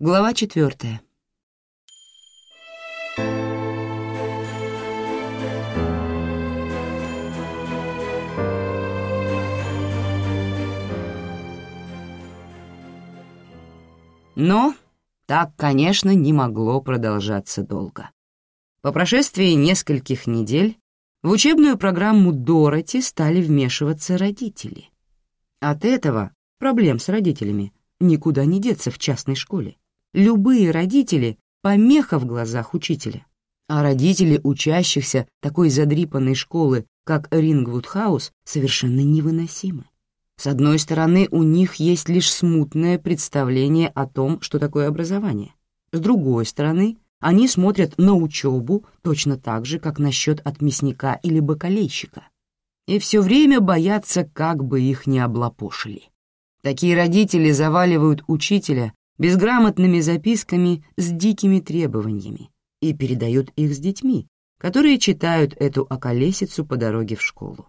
Глава 4. Но так, конечно, не могло продолжаться долго. По прошествии нескольких недель в учебную программу Дороти стали вмешиваться родители. От этого, проблем с родителями, никуда не деться в частной школе. Любые родители — помеха в глазах учителя. А родители учащихся такой задрипанной школы, как Рингвуд-хаус, совершенно невыносимы. С одной стороны, у них есть лишь смутное представление о том, что такое образование. С другой стороны, они смотрят на учебу точно так же, как на счет от мясника или бакалейщика. И все время боятся, как бы их не облапошили. Такие родители заваливают учителя безграмотными записками с дикими требованиями и передают их с детьми, которые читают эту околесицу по дороге в школу.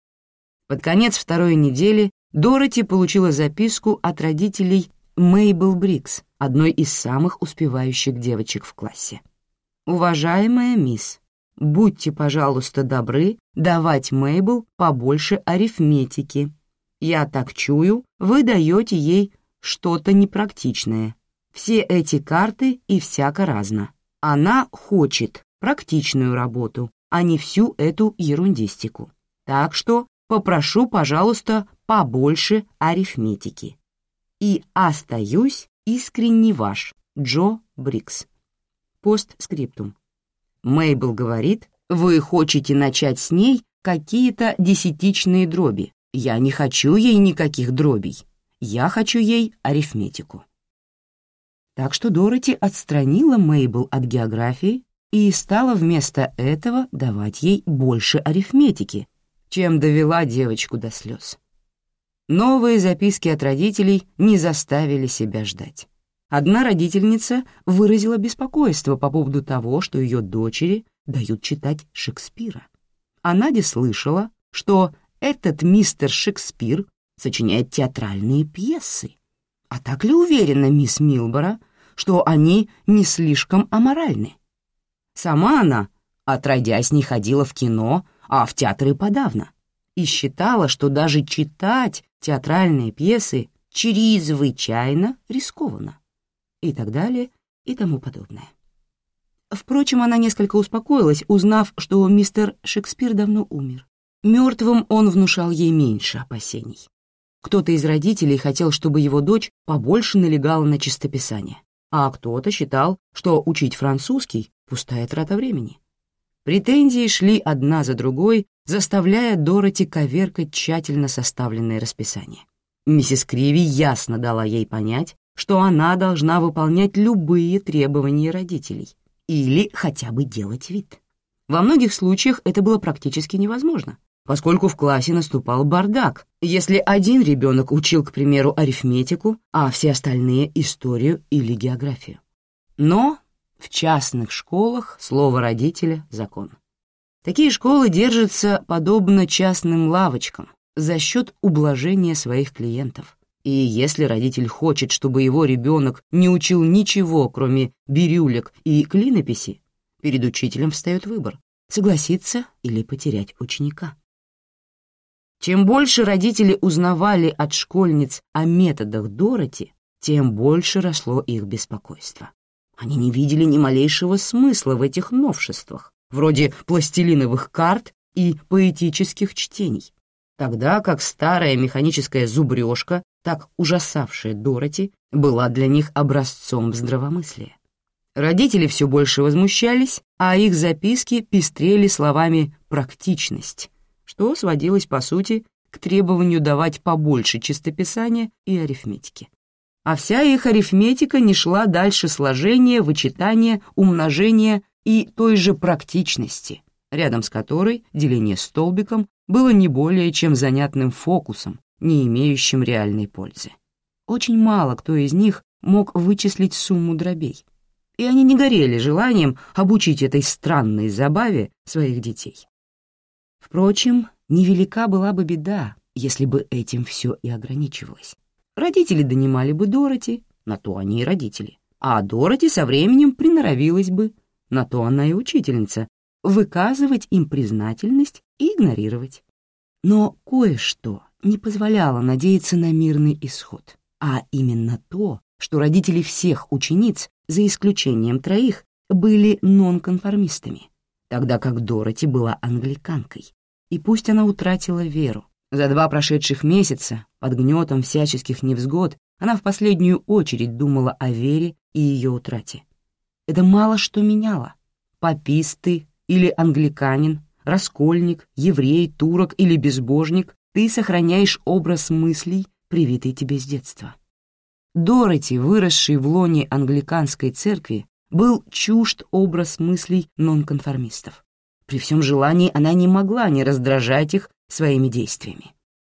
Под конец второй недели Дороти получила записку от родителей Мейбл Брикс, одной из самых успевающих девочек в классе. «Уважаемая мисс, будьте, пожалуйста, добры давать Мейбл побольше арифметики. Я так чую, вы даете ей что-то непрактичное. Все эти карты и всяко разно. Она хочет практичную работу, а не всю эту ерундистику. Так что попрошу, пожалуйста, побольше арифметики. И остаюсь искренне ваш, Джо Брикс». Постскриптум. Мейбл говорит, вы хотите начать с ней какие-то десятичные дроби. Я не хочу ей никаких дробей. Я хочу ей арифметику. Так что Дороти отстранила Мейбл от географии и стала вместо этого давать ей больше арифметики, чем довела девочку до слез. Новые записки от родителей не заставили себя ждать. Одна родительница выразила беспокойство по поводу того, что ее дочери дают читать Шекспира. А Надя слышала, что этот мистер Шекспир сочиняет театральные пьесы. А так ли уверена мисс Милборо, что они не слишком аморальны? Сама она, отродясь, не ходила в кино, а в театры подавно, и считала, что даже читать театральные пьесы чрезвычайно рискованно, и так далее, и тому подобное. Впрочем, она несколько успокоилась, узнав, что мистер Шекспир давно умер. Мертвым он внушал ей меньше опасений. Кто-то из родителей хотел, чтобы его дочь побольше налегала на чистописание, а кто-то считал, что учить французский — пустая трата времени. Претензии шли одна за другой, заставляя Дороти коверкать тщательно составленное расписание. Миссис Криви ясно дала ей понять, что она должна выполнять любые требования родителей или хотя бы делать вид. Во многих случаях это было практически невозможно, поскольку в классе наступал бардак, если один ребенок учил, к примеру, арифметику, а все остальные — историю или географию. Но в частных школах слово родителя — закон. Такие школы держатся подобно частным лавочкам за счет ублажения своих клиентов. И если родитель хочет, чтобы его ребенок не учил ничего, кроме бирюлек и клинописи, перед учителем встает выбор — согласиться или потерять ученика. Чем больше родители узнавали от школьниц о методах Дороти, тем больше росло их беспокойство. Они не видели ни малейшего смысла в этих новшествах, вроде пластилиновых карт и поэтических чтений, тогда как старая механическая зубрежка, так ужасавшая Дороти, была для них образцом здравомыслия. Родители все больше возмущались, а их записки пестрели словами «практичность», что сводилось, по сути, к требованию давать побольше чистописания и арифметики. А вся их арифметика не шла дальше сложения, вычитания, умножения и той же практичности, рядом с которой деление столбиком было не более чем занятным фокусом, не имеющим реальной пользы. Очень мало кто из них мог вычислить сумму дробей, и они не горели желанием обучить этой странной забаве своих детей. Впрочем, невелика была бы беда, если бы этим все и ограничивалось. Родители донимали бы Дороти, на то они и родители, а Дороти со временем приноровилась бы, на то она и учительница, выказывать им признательность и игнорировать. Но кое-что не позволяло надеяться на мирный исход, а именно то, что родители всех учениц, за исключением 3, были нонконформистами, тогда как Дороти была англиканкой. И пусть она утратила веру, за 2 прошедших месяца, под гнетом всяческих невзгод, она в последнюю очередь думала о вере и ее утрате. Это мало что меняло. Паписты или англиканин, раскольник, еврей, турок или безбожник, ты сохраняешь образ мыслей, привитый тебе с детства. Дороти, выросший в лоне англиканской церкви, был чужд образ мыслей нонконформистов. При всем желании она не могла не раздражать их своими действиями.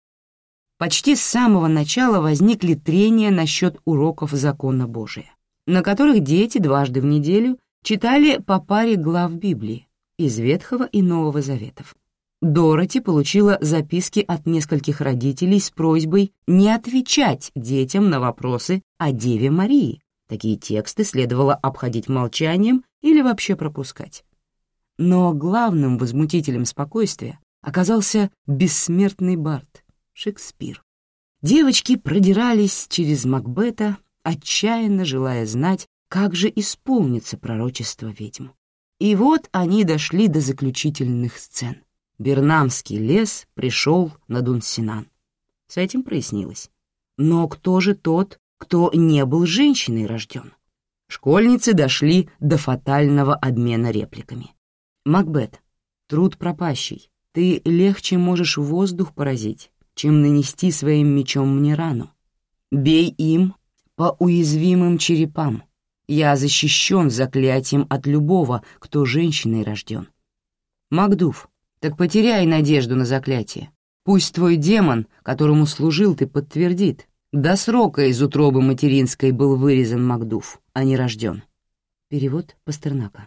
Почти с самого начала возникли трения насчет уроков закона Божия, на которых дети 2 раза в неделю читали по паре глав Библии из Ветхого и Нового Заветов. Дороти получила записки от нескольких родителей с просьбой не отвечать детям на вопросы о Деве Марии. Такие тексты следовало обходить молчанием или вообще пропускать. Но главным возмутителем спокойствия оказался бессмертный бард Шекспир. Девочки продирались через Макбета, отчаянно желая знать, как же исполнится пророчество ведьм. И вот они дошли до заключительных сцен. Бирнамский лес пришел на Дунсинан. С этим прояснилось. Но кто же тот, кто не был женщиной рожден? Школьницы дошли до фатального обмена репликами. «Макбет, труд пропащий, ты легче можешь воздух поразить, чем нанести своим мечом мне рану. Бей им по уязвимым черепам. Я защищен заклятием от любого, кто женщиной рожден. Макдув, так потеряй надежду на заклятие. Пусть твой демон, которому служил ты, подтвердит. До срока из утробы материнской был вырезан Макдув, а не рожден». Перевод Пастернака.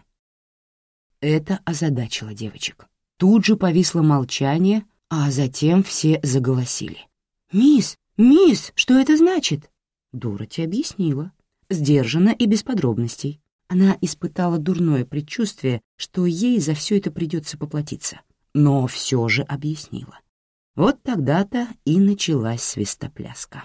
Это озадачило девочек. Тут же повисло молчание, а затем все заголосили. «Мисс, что это значит?» Дороти объяснила, сдержанно и без подробностей. Она испытала дурное предчувствие, что ей за все это придется поплатиться, но все же объяснила. Вот тогда-то и началась свистопляска.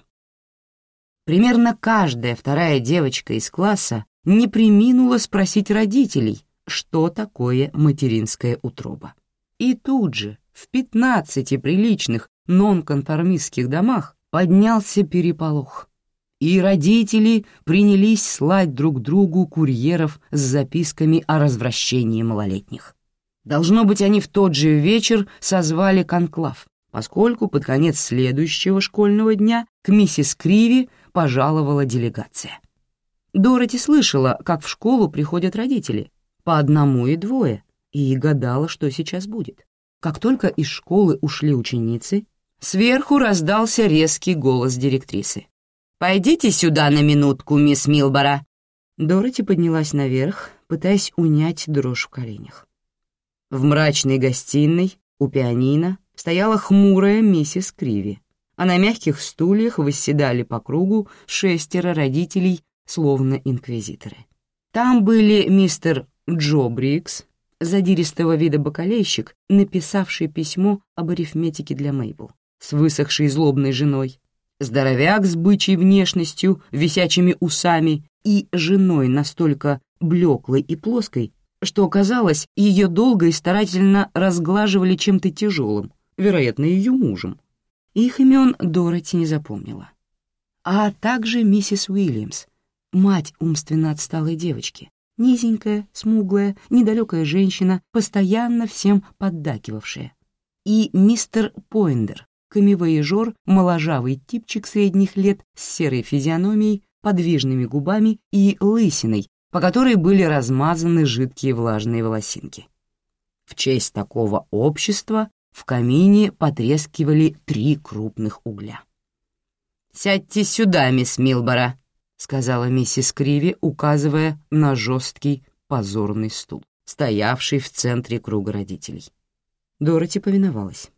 Примерно каждая 2-я девочка из класса не преминула спросить родителей, что такое материнская утроба. И тут же в 15 приличных нонконформистских домах поднялся переполох, и родители принялись слать друг другу курьеров с записками о развращении малолетних. Должно быть, они в тот же вечер созвали конклав, поскольку под конец следующего школьного дня к миссис Криви пожаловала делегация. Дороти слышала, как в школу приходят родители, по 1 и 2, и гадала, что сейчас будет. Как только из школы ушли ученицы, сверху раздался резкий голос директрисы. «Пойдите сюда на минутку, мисс Милбора». Дороти поднялась наверх, пытаясь унять дрожь в коленях. В мрачной гостиной у пианино стояла хмурая миссис Криви, а на мягких стульях восседали по кругу 6 родителей, словно инквизиторы. Там были мистер Джо Брикс, задиристого вида бакалейщик, написавший письмо об арифметике для Мейбл, с высохшей злобной женой, здоровяк с бычьей внешностью, висячими усами и женой настолько блеклой и плоской, что, казалось, ее долго и старательно разглаживали чем-то тяжелым, вероятно, ее мужем. Их имен Дороти не запомнила. А также миссис Уильямс, мать умственно отсталой девочки, низенькая, смуглая, недалекая женщина, постоянно всем поддакивавшая, и мистер Пойндер, камевояжер, моложавый типчик средних лет с серой физиономией, подвижными губами и лысиной, по которой были размазаны жидкие влажные волосинки. В честь такого общества в камине потрескивали 3 крупных угля. «Сядьте сюда, мисс Милбора», — сказала миссис Криви, указывая на жесткий позорный стул, стоявший в центре круга родителей. Дороти повиновалась.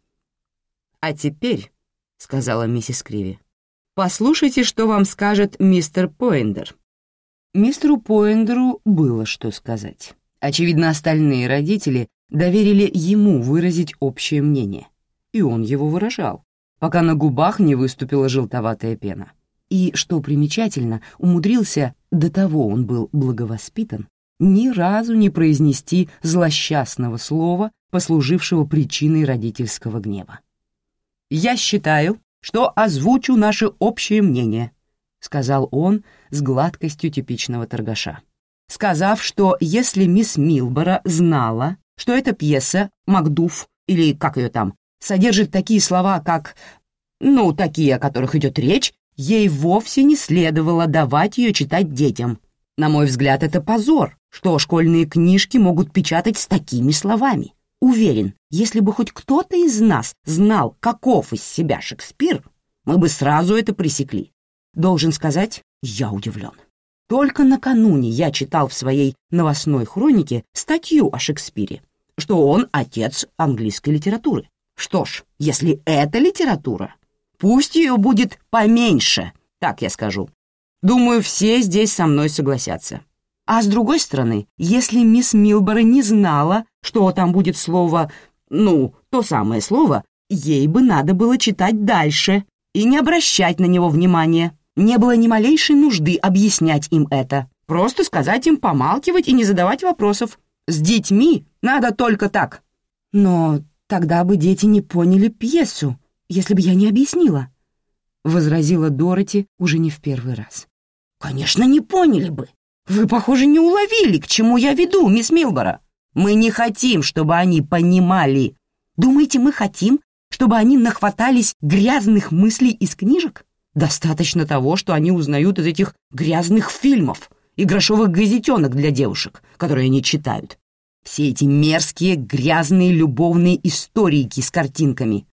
«А теперь», — сказала миссис Криви, — «послушайте, что вам скажет мистер Пойндер». Мистеру Пойндеру было что сказать. Очевидно, остальные родители доверили ему выразить общее мнение, и он его выражал, пока на губах не выступила желтоватая пена. И, что примечательно, умудрился, до того он был благовоспитан, ни разу не произнести злосчастного слова, послужившего причиной родительского гнева. «Я считаю, что озвучу наше общее мнение», — сказал он с гладкостью типичного торгаша, сказав, что если мисс Милборо знала, что эта пьеса «Макдуф» или как ее там, содержит такие слова, как, такие, о которых идет речь, ей вовсе не следовало давать ее читать детям. На мой взгляд, это позор, что школьные книжки могут печатать с такими словами. Уверен, если бы хоть кто-то из нас знал, каков из себя Шекспир, мы бы сразу это пресекли. Должен сказать, я удивлен. Только накануне я читал в своей новостной хронике статью о Шекспире, что он отец английской литературы. Что ж, если это литература, пусть ее будет поменьше, так я скажу. Думаю, все здесь со мной согласятся. А с другой стороны, если мисс Милборо не знала, что там будет слово, то самое слово, ей бы надо было читать дальше и не обращать на него внимания. Не было ни малейшей нужды объяснять им это. Просто сказать им помалкивать и не задавать вопросов. С детьми надо только так. Но тогда бы дети не поняли пьесу, если бы я не объяснила, — возразила Дороти уже не в первый раз. Конечно, не поняли бы. Вы, похоже, не уловили, к чему я веду, мисс Милборо. Мы не хотим, чтобы они понимали. Думаете, мы хотим, чтобы они нахватались грязных мыслей из книжек? Достаточно того, что они узнают из этих грязных фильмов и грошовых газетенок для девушек, которые они читают. Все эти мерзкие, грязные любовные историйки с картинками.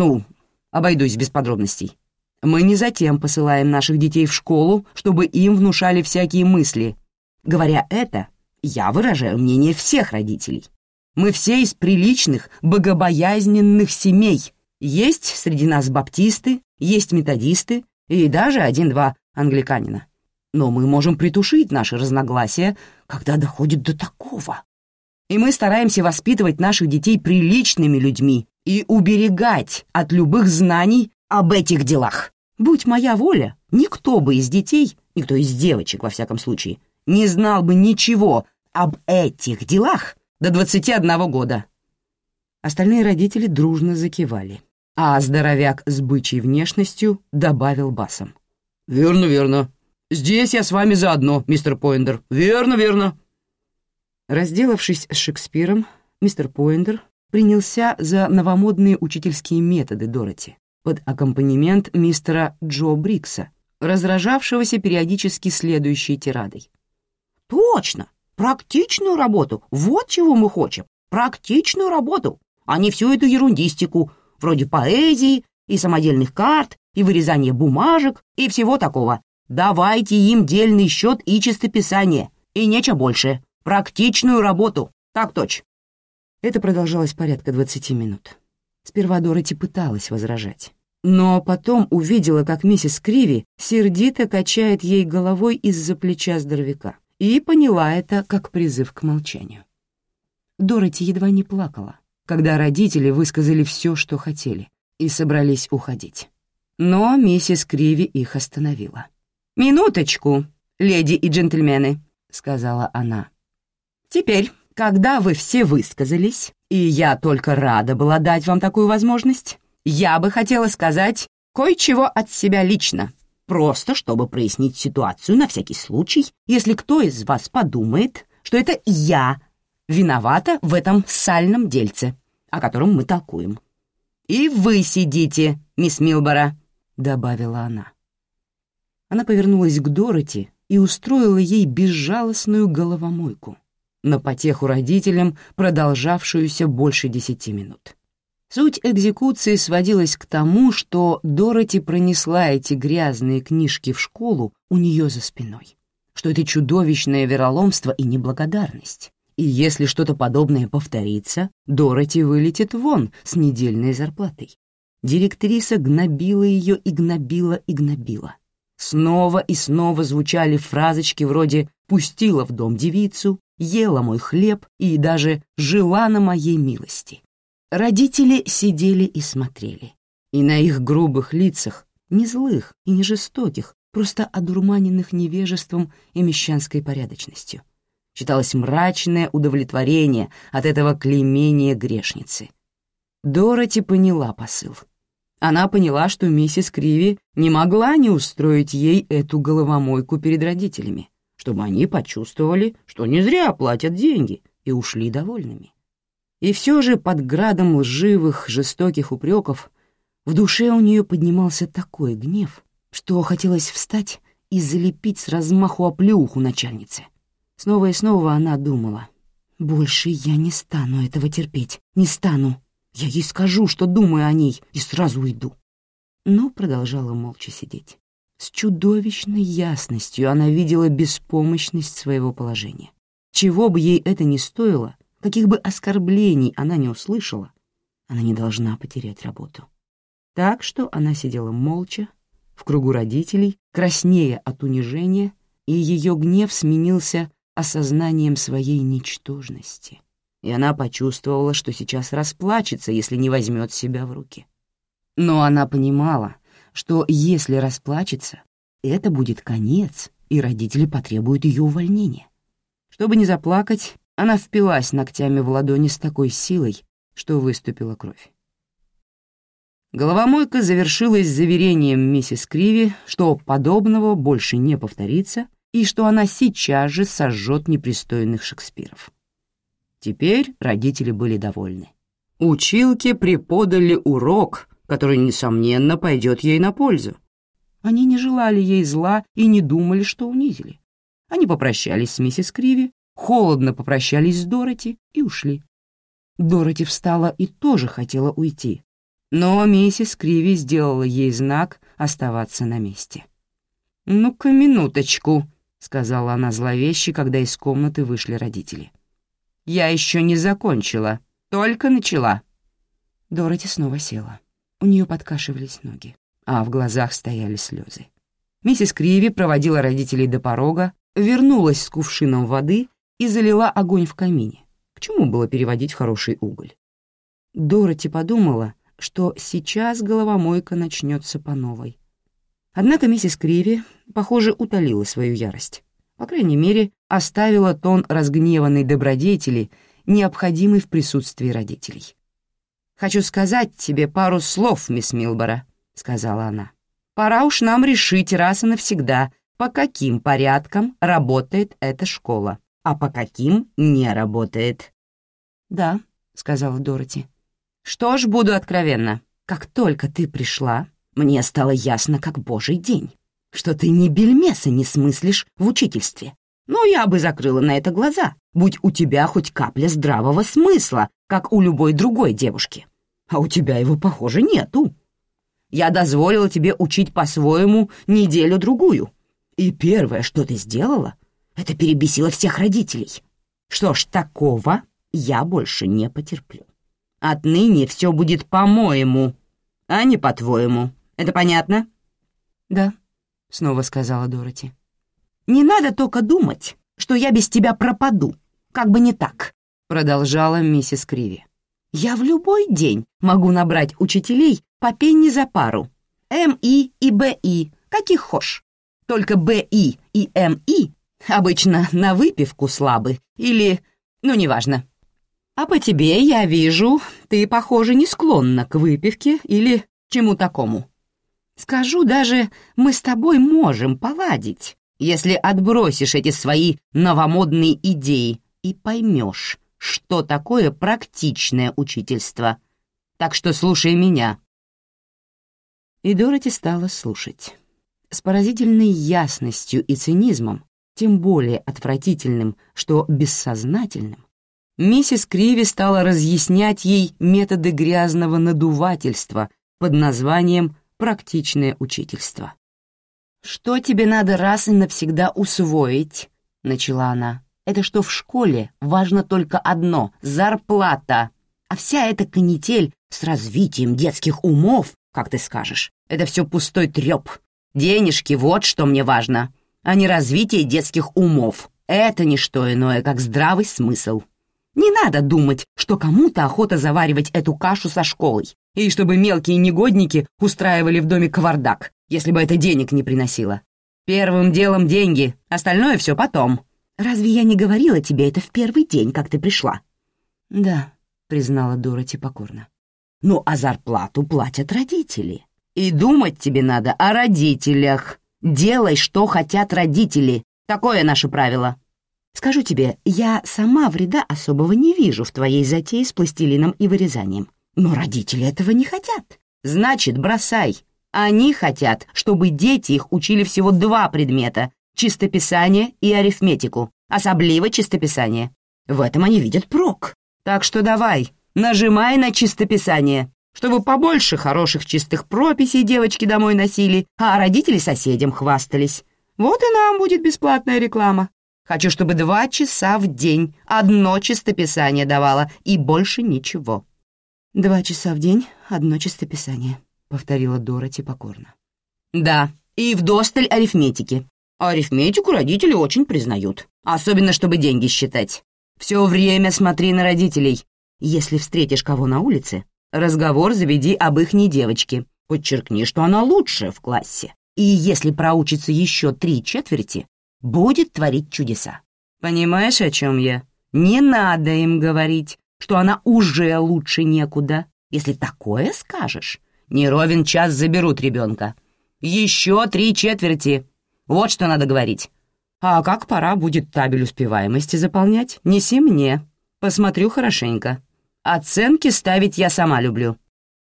Обойдусь без подробностей. Мы не затем посылаем наших детей в школу, чтобы им внушали всякие мысли. Говоря это, я выражаю мнение всех родителей. Мы все из приличных, богобоязненных семей. Есть среди нас баптисты, есть методисты и даже 1-2 англиканина. Но мы можем притушить наши разногласия, когда доходит до такого. И мы стараемся воспитывать наших детей приличными людьми и уберегать от любых знаний об этих делах. Будь моя воля, никто бы из детей, никто из девочек, во всяком случае, не знал бы ничего об этих делах до 21 года. Остальные родители дружно закивали, а здоровяк с бычьей внешностью добавил басом. «Верно, верно. Здесь я с вами заодно, мистер Пойндер. Верно, верно». Разделавшись с Шекспиром, мистер Пойндер принялся за новомодные учительские методы Дороти под аккомпанемент мистера Джо Брикса, разражавшегося периодически следующей тирадой. «Точно! Практичную работу! Вот чего мы хотим! Практичную работу, а не всю эту ерундистику, вроде поэзии и самодельных карт, и вырезания бумажек, и всего такого. Давайте им дельный счет и чистописание, и нечего больше. Практичную работу, так точь». Это продолжалось порядка 20 минут. Сперва Дороти пыталась возражать, но потом увидела, как миссис Криви сердито качает ей головой из-за плеча здоровяка, и поняла это как призыв к молчанию. Дороти едва не плакала, когда родители высказали все, что хотели, и собрались уходить. Но миссис Криви их остановила. «Минуточку, леди и джентльмены», — сказала она. «Теперь, когда вы все высказались, и я только рада была дать вам такую возможность, я бы хотела сказать кое-чего от себя лично, просто чтобы прояснить ситуацию на всякий случай, если кто из вас подумает, что это я виновата в этом сальном дельце, о котором мы толкуем. И вы сидите, мисс Милборо», — добавила она. Она повернулась к Дороти и устроила ей безжалостную головомойку, на потеху родителям, продолжавшуюся больше 10 минут. Суть экзекуции сводилась к тому, что Дороти пронесла эти грязные книжки в школу у нее за спиной, что это чудовищное вероломство и неблагодарность, и если что-то подобное повторится, Дороти вылетит вон с недельной зарплатой. Директриса гнобила ее и гнобила и гнобила. Снова и снова звучали фразочки вроде «пустила в дом девицу», «ела мой хлеб» и даже «жила на моей милости». Родители сидели и смотрели, и на их грубых лицах, не злых и не жестоких, просто одурманенных невежеством и мещанской порядочностью, читалось мрачное удовлетворение от этого клеймения грешницы. Дороти поняла посыл. Она поняла, что миссис Криви не могла не устроить ей эту головомойку перед родителями, чтобы они почувствовали, что не зря платят деньги, и ушли довольными. И все же под градом лживых, жестоких упреков в душе у нее поднимался такой гнев, что хотелось встать и залепить с размаху оплеуху начальнице. Снова и снова она думала: «Больше я не стану этого терпеть, не стану. Я ей скажу, что думаю о ней, и сразу уйду». Но продолжала молча сидеть. С чудовищной ясностью она видела беспомощность своего положения. Чего бы ей это ни стоило, каких бы оскорблений она не услышала, она не должна потерять работу. Так что она сидела молча, в кругу родителей, краснея от унижения, и ее гнев сменился осознанием своей ничтожности. И она почувствовала, что сейчас расплачется, если не возьмет себя в руки. Но она понимала, что если расплачется, это будет конец, и родители потребуют ее увольнения. Чтобы не заплакать, она впилась ногтями в ладони с такой силой, что выступила кровь. Головомойка завершилась заверением миссис Криви, что подобного больше не повторится и что она сейчас же сожжет непристойных Шекспиров. Теперь родители были довольны. Училке преподали урок, который, несомненно, пойдет ей на пользу. Они не желали ей зла и не думали, что унизили. Они попрощались с миссис Криви, холодно попрощались с Дороти и ушли. Дороти встала и тоже хотела уйти, но миссис Криви сделала ей знак оставаться на месте. «Ну-ка, минуточку», — сказала она зловеще, когда из комнаты вышли родители. «Я еще не закончила, только начала». Дороти снова села. У нее подкашивались ноги, а в глазах стояли слезы. Миссис Криви проводила родителей до порога, вернулась с кувшином воды и залила огонь в камине. К чему было переводить в хороший уголь? Дороти подумала, что сейчас головомойка начнется по новой. Однако миссис Криви, похоже, утолила свою ярость. По крайней мере, оставила тон разгневанной добродетели, необходимый в присутствии родителей. «Хочу сказать тебе пару слов, мисс Милборо», — сказала она. «Пора уж нам решить раз и навсегда, по каким порядкам работает эта школа, а по каким не работает». «Да», — сказала Дороти. «Что ж, буду откровенна. Как только ты пришла, мне стало ясно, как божий день, что ты ни бельмеса не смыслишь в учительстве. Но я бы закрыла на это глаза, будь у тебя хоть капля здравого смысла, как у любой другой девушки. А у тебя его, похоже, нету. Я дозволила тебе учить по-своему неделю-другую. И первое, что ты сделала, это перебесила всех родителей. Что ж, такого я больше не потерплю. Отныне все будет по-моему, а не по-твоему. Это понятно?» «Да», — снова сказала Дороти. «Не надо только думать, что я без тебя пропаду. Как бы не так», — продолжала миссис Криви. «Я в любой день могу набрать учителей по пенни за пару. МИ и БИ, каких хошь. Только БИ и МИ обычно на выпивку слабы или, неважно. А по тебе я вижу, ты, похоже, не склонна к выпивке или чему такому. Скажу даже, мы с тобой можем поладить, если отбросишь эти свои новомодные идеи и поймешь, что такое практичное учительство. Так что слушай меня». И Дороти стала слушать. С поразительной ясностью и цинизмом, тем более отвратительным, что бессознательным, миссис Криви стала разъяснять ей методы грязного надувательства под названием «практичное учительство». «Что тебе надо раз и навсегда усвоить?» — начала она. «Это что в школе важно только одно — зарплата. А вся эта канитель с развитием детских умов, как ты скажешь, это все пустой треп. Денежки — вот что мне важно, а не развитие детских умов. Это не что иное, как здравый смысл. Не надо думать, что кому-то охота заваривать эту кашу со школой, и чтобы мелкие негодники устраивали в доме кавардак, если бы это денег не приносило. Первым делом деньги, остальное все потом. Разве я не говорила тебе это в первый день, как ты пришла? Да, признала Дороти покорно. Ну, а зарплату платят родители. И думать тебе надо о родителях. Делай, что хотят родители. Такое наше правило. Скажу тебе, я сама вреда особого не вижу в твоей затее с пластилином и вырезанием. Но родители этого не хотят. Значит, бросай. Они хотят, чтобы дети их учили всего 2 предмета — чистописание и арифметику, особливо чистописание. В этом они видят прок. Так что давай, нажимай на чистописание, чтобы побольше хороших чистых прописей девочки домой носили, а родители соседям хвастались. Вот и нам будет бесплатная реклама. Хочу, чтобы 2 часа в день одно чистописание давала, и больше ничего. 2 часа в день одно чистописание, — повторила Дороти покорно. Да, и вдосталь арифметики. Арифметику родители очень признают, особенно чтобы деньги считать. Все время смотри на родителей. Если встретишь кого на улице, разговор заведи об ихней девочке. Подчеркни, что она лучшая в классе. И если проучится еще 3 четверти, будет творить чудеса. Понимаешь, о чем я? Не надо им говорить, что она уже лучше некуда. Если такое скажешь, не ровен час заберут ребенка. Еще 3 четверти. Вот что надо говорить. А как пора будет табель успеваемости заполнять, неси мне. Посмотрю хорошенько. Оценки ставить я сама люблю».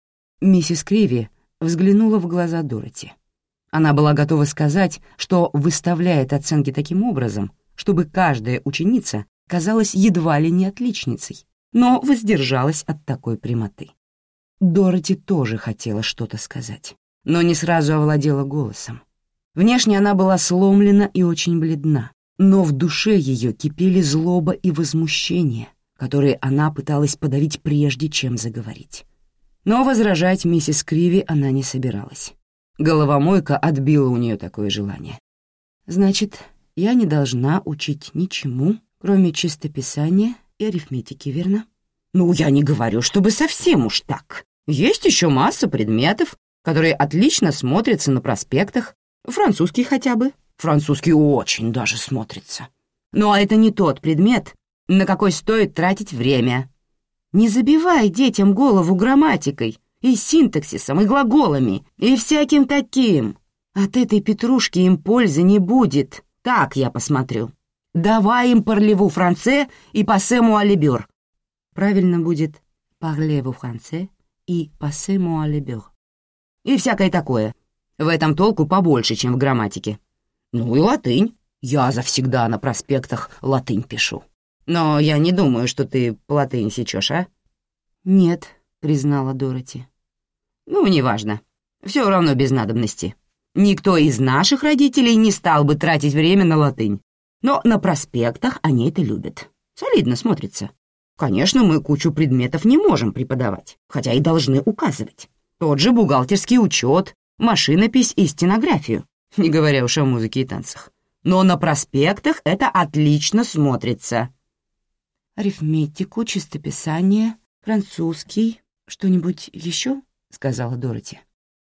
Миссис Криви взглянула в глаза Дороти. Она была готова сказать, что выставляет оценки таким образом, чтобы каждая ученица казалась едва ли не отличницей, но воздержалась от такой прямоты. Дороти тоже хотела что-то сказать, но не сразу овладела голосом. Внешне она была сломлена и очень бледна, но в душе ее кипели злоба и возмущение, которые она пыталась подавить прежде, чем заговорить. Но возражать миссис Криви она не собиралась. Головомойка отбила у нее такое желание. «Значит, я не должна учить ничему, кроме чистописания и арифметики, верно?» «Ну, я не говорю, чтобы совсем уж так. Есть еще масса предметов, которые отлично смотрятся на проспектах. Французский хотя бы. Французский очень даже смотрится. Но это не тот предмет, на какой стоит тратить время. Не забивай детям голову грамматикой и синтаксисом, и глаголами, и всяким таким. От этой петрушки им пользы не будет, так я посмотрю. Давай им «Parlez-vous français» и «Passez-moi le beurre». Правильно будет «Parlez-vous français» и «Passez-moi le beurre». И всякое такое. В этом толку побольше, чем в грамматике. Ну и латынь. Я завсегда на проспектах латынь пишу. Но я не думаю, что ты по латыни сечешь, а? Нет, признала Дороти. Ну, неважно. Все равно без надобности. Никто из наших родителей не стал бы тратить время на латынь. Но на проспектах они это любят. Солидно смотрится. Конечно, мы кучу предметов не можем преподавать, хотя и должны указывать. Тот же бухгалтерский учет, машинопись и стенографию, не говоря уж о музыке и танцах. Но на проспектах это отлично смотрится. «Арифметику, чистописание, французский, что-нибудь еще?» — сказала Дороти.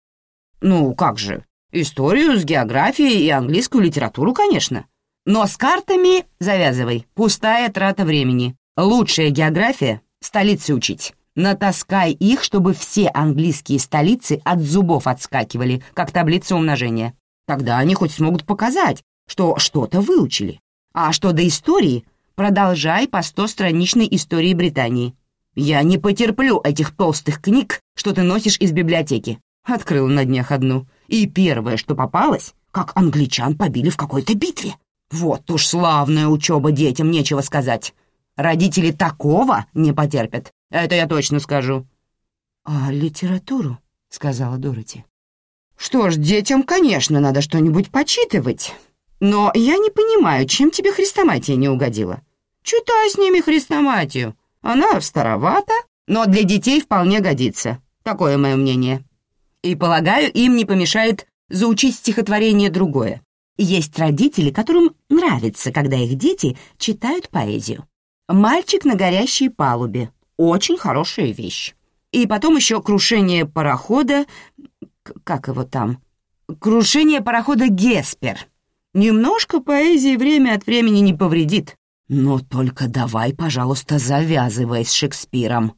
«Ну, как же, историю с географией и английскую литературу, конечно. Но с картами завязывай, пустая трата времени. Лучшая география — столицы учить. Натаскай их, чтобы все английские столицы от зубов отскакивали, как таблица умножения. Тогда они хоть смогут показать, что что-то выучили. А что до истории, продолжай по 100-страничной истории Британии. Я не потерплю этих толстых книг, что ты носишь из библиотеки. Открыла на днях одну. И первое, что попалось, как англичан побили в какой-то битве. Вот уж славная учеба детям, нечего сказать. Родители такого не потерпят. Это я точно скажу». «А литературу?» — сказала Дороти. «Что ж, детям, конечно, надо что-нибудь почитывать. Но я не понимаю, чем тебе хрестоматия не угодила. Читай с ними хрестоматию. Она старовата, но для детей вполне годится. Такое мое мнение. И, полагаю, им не помешает заучить стихотворение другое. Есть родители, которым нравится, когда их дети читают поэзию. «Мальчик на горящей палубе» — очень хорошая вещь. И потом еще крушение парохода... Как его там? Крушение парохода «Геспер». Немножко поэзии время от времени не повредит. Но только давай, пожалуйста, завязывай с Шекспиром.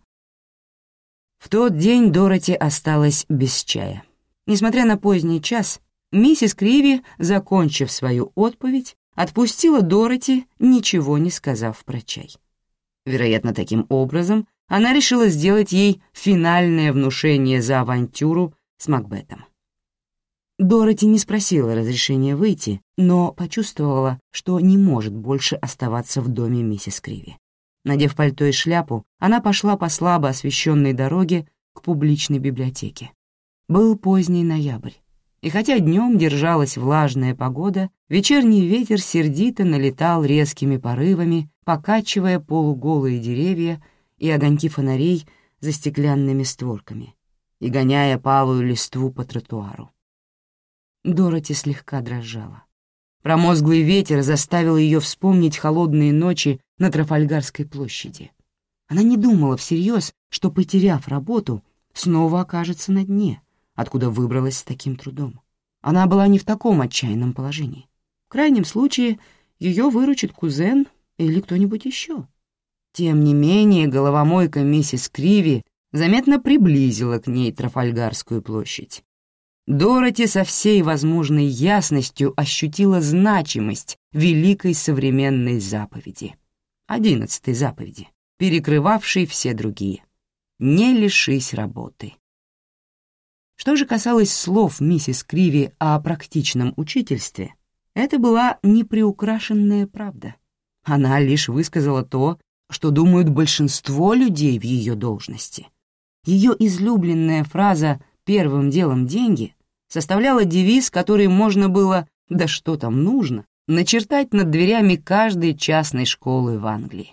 В тот день Дороти осталась без чая. Несмотря на поздний час, миссис Криви, закончив свою отповедь, отпустила Дороти, ничего не сказав про чай. Вероятно, таким образом она решила сделать ей финальное внушение за авантюру с Макбетом. Дороти не спросила разрешения выйти, но почувствовала, что не может больше оставаться в доме миссис Криви. Надев пальто и шляпу, она пошла по слабо освещенной дороге к публичной библиотеке. Был поздний ноябрь, и хотя днем держалась влажная погода, вечерний ветер сердито налетал резкими порывами, покачивая полуголые деревья и огоньки фонарей за стеклянными створками и гоняя палую листву по тротуару. Дороти слегка дрожала. Промозглый ветер заставил ее вспомнить холодные ночи на Трафальгарской площади. Она не думала всерьез, что, потеряв работу, снова окажется на дне, откуда выбралась с таким трудом. Она была не в таком отчаянном положении. В крайнем случае, ее выручит кузен или кто-нибудь еще. Тем не менее, головомойка миссис Криви заметно приблизила к ней Трафальгарскую площадь. Дороти со всей возможной ясностью ощутила значимость великой современной заповеди, 11-й заповеди, перекрывавшей все другие. «Не лишись работы». Что же касалось слов миссис Криви о практичном учительстве, это была неприукрашенная правда. Она лишь высказала то, что думают большинство людей в ее должности. Ее излюбленная фраза «первым делом деньги» составляла девиз, который можно было, да что там нужно, начертать над дверями каждой частной школы в Англии.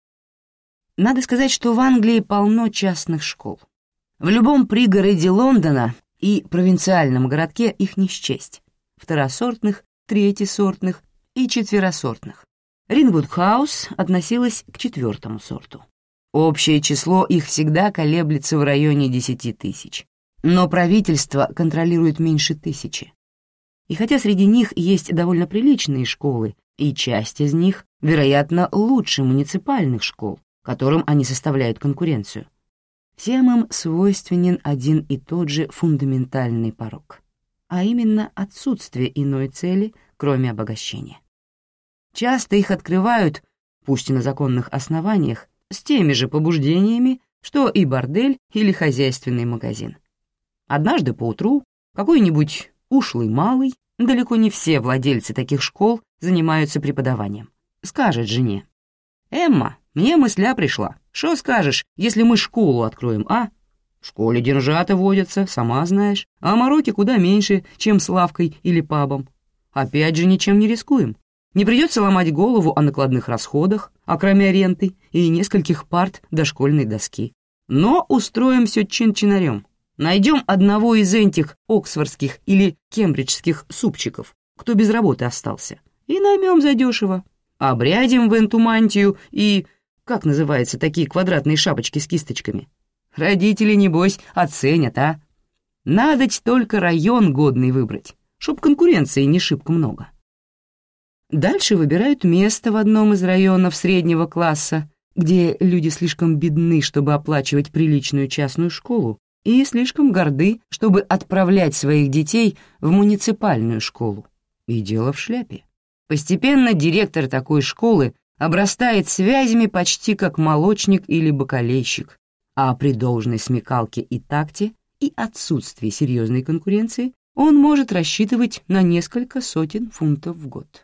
Надо сказать, что в Англии полно частных школ. В любом пригороде Лондона и провинциальном городке их не счесть. Второсортных, третьесортных и четверосортных. Рингвуд-хаус относилась к 4-му сорту. Общее число их всегда колеблется в районе 10 тысяч. Но правительство контролирует меньше 1000. И хотя среди них есть довольно приличные школы, и часть из них, вероятно, лучше муниципальных школ, которым они составляют конкуренцию, всем им свойственен один и тот же фундаментальный порок, а именно отсутствие иной цели, кроме обогащения. Часто их открывают, пусть и на законных основаниях, с теми же побуждениями, что и бордель или хозяйственный магазин. Однажды поутру какой-нибудь ушлый малый, далеко не все владельцы таких школ занимаются преподаванием, скажет жене: «Эмма, мне мысля пришла. Шо скажешь, если мы школу откроем, а? В школе деньжата водятся, сама знаешь, а мороки куда меньше, чем с лавкой или пабом. Опять же ничем не рискуем. Не придется ломать голову о накладных расходах, окромя ренты и нескольких парт дошкольной доски. Но устроим все чин-чинарем. Найдем одного из этих оксфордских или кембриджских супчиков, кто без работы остался, и наймем задешево. Обрядим в эту мантию и... Как называются такие квадратные шапочки с кисточками? Родители, небось, оценят, а? Надоть только район годный выбрать, чтоб конкуренции не шибко много. Дальше выбирают место в одном из районов среднего класса, где люди слишком бедны, чтобы оплачивать приличную частную школу, и слишком горды, чтобы отправлять своих детей в муниципальную школу. И дело в шляпе. Постепенно директор такой школы обрастает связями почти как молочник или бакалейщик, а при должной смекалке и такте и отсутствии серьезной конкуренции он может рассчитывать на несколько сотен фунтов в год.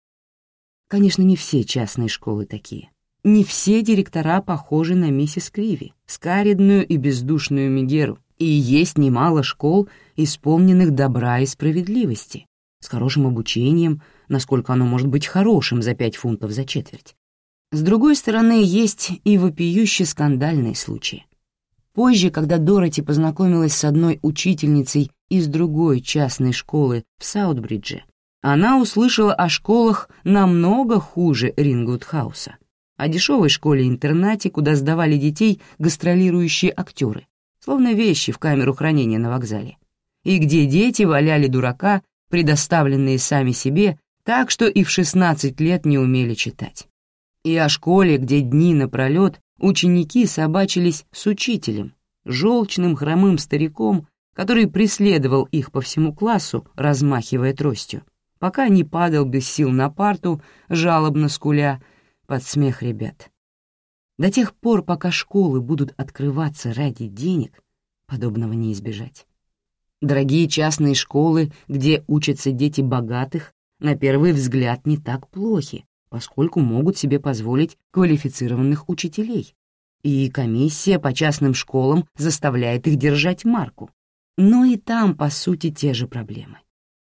Конечно, не все частные школы такие. Не все директора похожи на миссис Криви, скаредную и бездушную Мегеру, и есть немало школ, исполненных добра и справедливости, с хорошим обучением, насколько оно может быть хорошим за 5 фунтов за четверть. С другой стороны, есть и вопиюще скандальные случаи. Позже, когда Дороти познакомилась с одной учительницей из другой частной школы в Саутбридже, она услышала о школах намного хуже Рингвуд-хауса, о дешевой школе-интернате, куда сдавали детей гастролирующие актеры, словно вещи в камеру хранения на вокзале, и где дети валяли дурака, предоставленные сами себе, так что и в 16 лет не умели читать. И о школе, где дни напролет ученики собачились с учителем, желчным хромым стариком, который преследовал их по всему классу, размахивая тростью, пока не падал без сил на парту, жалобно скуля под смех ребят. До тех пор, пока школы будут открываться ради денег, подобного не избежать. Дорогие частные школы, где учатся дети богатых, на первый взгляд не так плохи, поскольку могут себе позволить квалифицированных учителей, и комиссия по частным школам заставляет их держать марку. Но и там, по сути, те же проблемы.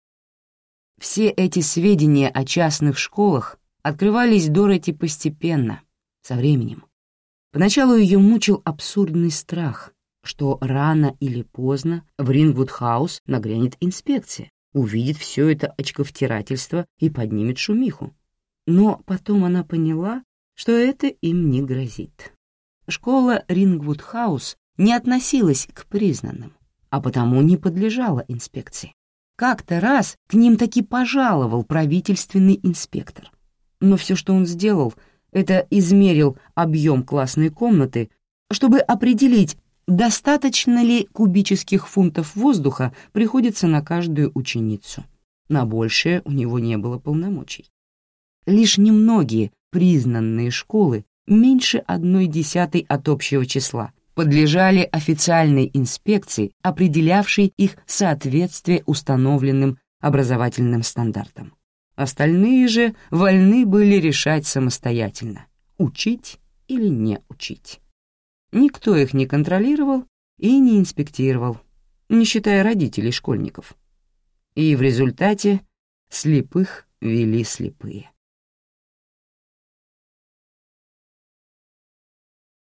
Все эти сведения о частных школах открывались Дороти постепенно, со временем. Поначалу ее мучил абсурдный страх, что рано или поздно в Рингвуд-хаус нагрянет инспекция, увидит все это очковтирательство и поднимет шумиху. Но потом она поняла, что это им не грозит. Школа Рингвуд-хаус не относилась к признанным, а потому не подлежала инспекции. Как-то раз к ним таки пожаловал правительственный инспектор. Но все, что он сделал, это измерил объем классной комнаты, чтобы определить, достаточно ли кубических фунтов воздуха приходится на каждую ученицу. На большее у него не было полномочий. Лишь немногие признанные школы, меньше 1/10 от общего числа, подлежали официальной инспекции, определявшей их соответствие установленным образовательным стандартам. Остальные же вольны были решать самостоятельно, учить или не учить. Никто их не контролировал и не инспектировал, не считая родителей школьников. И в результате слепых вели слепые.